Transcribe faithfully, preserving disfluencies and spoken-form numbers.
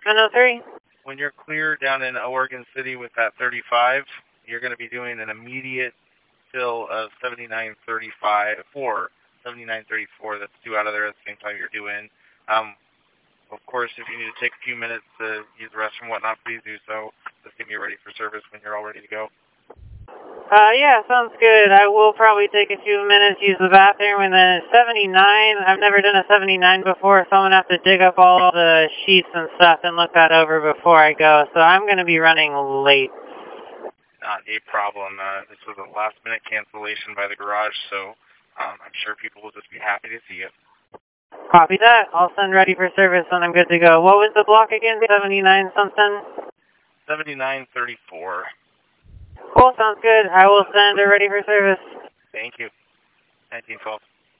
seven oh three. When you're clear down in Oregon City with that thirty-five, you're going to be doing an immediate fill of seventy-nine thirty-five, four, seventy-nine thirty-four. That's due out of there at the same time you're due in. Um, of course, if you need to take a few minutes to use the restroom and whatnot, please do so. Just get me ready for service when you're all ready to go. Uh, yeah, sounds good. I will probably take a few minutes, use the bathroom, and then seventy-nine, I've never done a seventy-nine before, so I'm going to have to dig up all the sheets and stuff and look that over before I go, so I'm going to be running late. Not a problem. Uh, this was a last-minute cancellation by the garage, so um, I'm sure people will just be happy to see you. Copy that. I'll send ready for service when I'm good to go. What was the block again? seventy-nine something? seventy-nine thirty-four. Cool, sounds good. I will send her ready for service. Thank you. nineteen twelve.